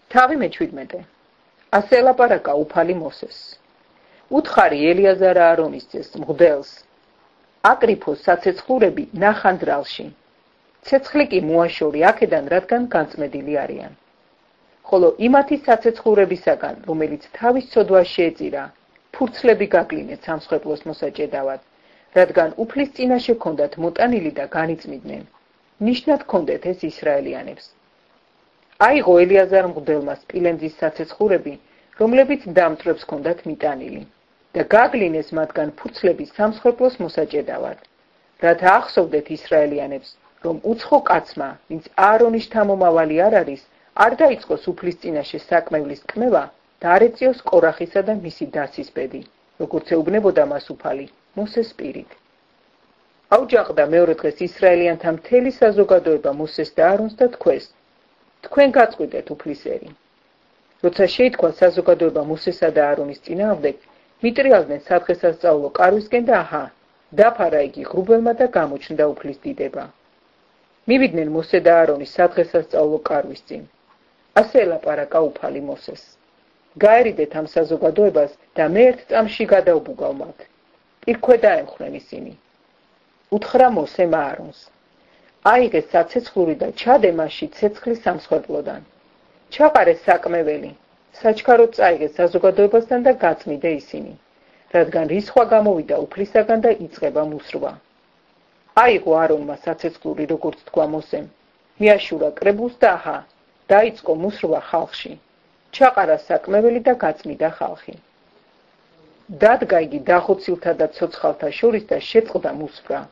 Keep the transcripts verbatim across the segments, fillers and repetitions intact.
თავი მეჩვიდმეტე. ასე ელაპარაკა უფალი მოსეს. უთხარი ელიაზარ აარონის ძეს მღვდელს. აკრიფოს საცეცხლურები ნახან ძრალში. ცეცხლი კი მოაშორი აქედან, რადგან განწმედილი არიან. ხოლო იმათი საცეცხლურებისაგან, რომელიც თავის ცოდვას შეეწირა, ფურცლები გაგლინეთ სამსხვერპლოს მოსაჭედავად, რადგან უფლის წინაშე ჰქონდათ მოტანილი და განიწმინდნენ. ნიშნად ჰქონდეთ ეს ისრაელიანებს. აიღო ელიაზარ მღვდელმა სპილენძის საცეცხლურები, რომლებიც დამწვრებს ჰქონდათ მიტანილი და გაგლინეს მათგან ფურცლები სამსხვერპლოს მოსაჭედავად, რათა ახსოვდეთ ისრაელიანებს, რომ უცხო კაცმა, ვინც აარონის შთამომავალი არ არის, არ დაიწყოს უფლის წინაშე საკმევლის კმევა და არ ეწიოს კორახისა და მისი დასის ბედი, როგორც ეუბნებოდა მას უფალი მოსეს პირით. აუჯანყდა მეორე დღეს ისრაელიანთა მთელი საზოგადოება მოსეს და აარონს და თქვეს: თქვენ გაწყვიტეთ უფლისერი. როცა შეითქვა საზოგადოება მოსესა და აარონის წინააღმდეგ, მიტრიალდნენ სადღესასწაულო კარვისკენ და აჰა, დაფარა იგი ღრუბელმა და გამოჩნდა უფლის დიდება. მივიდნენ მოსე და აარონის სადღესასწაულო კარვის წინ. ასე ელაპარაკა უფალი მოსეს. გაერიდეთ ამ საზოგადოებას და მე ერთ წამში გადავბუგავ მათ. პირქვე დაემხნენ ისინი. უთხრა მოსემ აარონს: აიღე საცეცხლური და ჩადე მასში ცეცხლი სამსხვერპლოდან. ჩაყარე საკმეველი, საჩქაროდ წაიღე საზოგადოებასთან და გაწმიდე ისინი, რადგან რისხვა გამოვიდა უფლისაგან და იწყება მუსრვა. აიღო აარონმა საცეცხლური, როგორც თქვა მოსემ, მიაშურა კრებულს და აჰა, დაიწყო მუსრვა ხალხში. ჩაყარა საკმეველი და გაწმიდა ხალხი. დადგა იგი დახოცილთა და ცოცხალთა შორის და შეწყდა მუსრვა.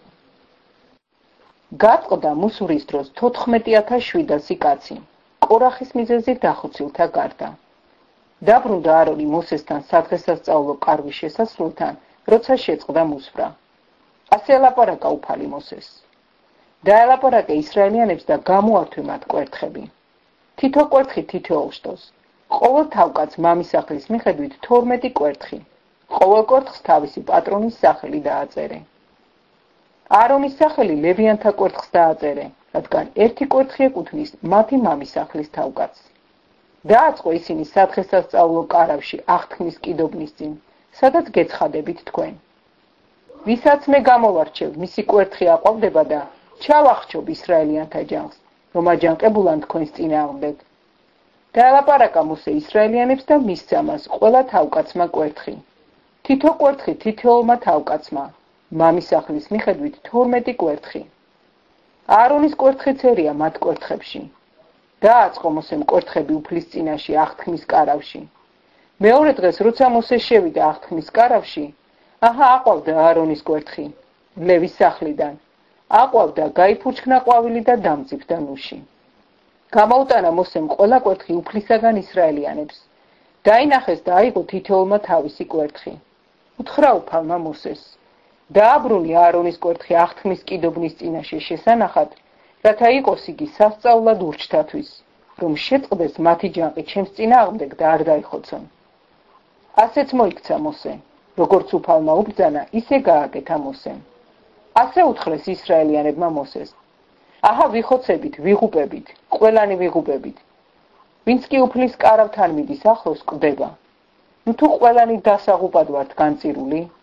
გაწყდა მუსვრის დროს თოთხმეტი ათას შვიდასი კაცი, კორახის მიზეზით დახოცილთა გარდა. დაბრუნდა აარონი მოსესთან სადღესასწაულო კარვის შესასრულთან, როცა შეწყდა მუსვრა. ასე ელაპარაკა უფალი მოსეს. დაელაპარაკა ისრაელიანებს და გამოართვე მათ კვერთხები. თითო კვერთხი თითოეულ შტოს. ყოველ თავკაც მამისახლის მიხედვით თორმეტი კვერთხი. ყოველ კვერთხს თავისი პატრონის სახელი დააწერე. აარონის სახელი ლევიანთა კვერთხს დააწერე, რადგან ერთი კვერთხი ეკუთვნის მათი მამისახლის თავკაცს. დააწყო ისინი სადღესასწაულო კარავში აღთქმის კიდობნის წინ, სადაც გეცხადებით თქვენ. ვისაც მე გამოვარჩევ, მისი კვერთხი აყვავდება და ჩავახჩობ ისრაელიანთა ჯანს, რომ აჯანყებულან თქვენს წინააღმდეგ. დაელაპარაკა მოსე ისრაელიანებს და მისცა მას ყველა თავკაცმა კვერთხი. თითო კვერთხი თითოეულმა თავკაცმა, მამისახლის მიხედვით თორმეტი კვერთხი. აარონის კვერთხიც ერია მათ კვერთხებში. დააწყო მოსემ კვერთხები უფლის წინაშე აღთქმის კარავში. მეორე დღეს, როცა მოსე შევიდა აღთქმის კარავში, აჰა, აყვავდა აარონის კვერთხი, ლევის სახლიდან. აყვავდა, გაიფურჩქნა ყვავილი და დამწიფდა ნუში. გამოუტანა მოსემ ყველა კვერთხი უფლისაგან ისრაელიანებს. დაინახეს და აიღო თითოეულმა თავისი კვერთხი. უთხრა უფალმა მოსეს: დააბრუნი აარონის კვერთხი აღთქმის კიდობნის წინაშე შესანახად, რათა იყოს იგი სასწაულად ურჩთათვის, რომ შეწყდეს მათი ჯანყი ჩემს წინააღმდეგ და არ დაიხოცონ. ასეც მოიქცა მოსე, როგორც უფალმა უბრძანა, ისე გააკეთა მოსემ. ასე უთხრეს ისრაელიანებმა მოსეს: აჰა, ვიხოცებით, ვიღუპებით, ყველანი ვიღუპებით. ვინც კი უფლის კარავთან მიდის ახლოს, კვდება. ნუ თუ ყველანი დასაღუპად ვართ განწირული,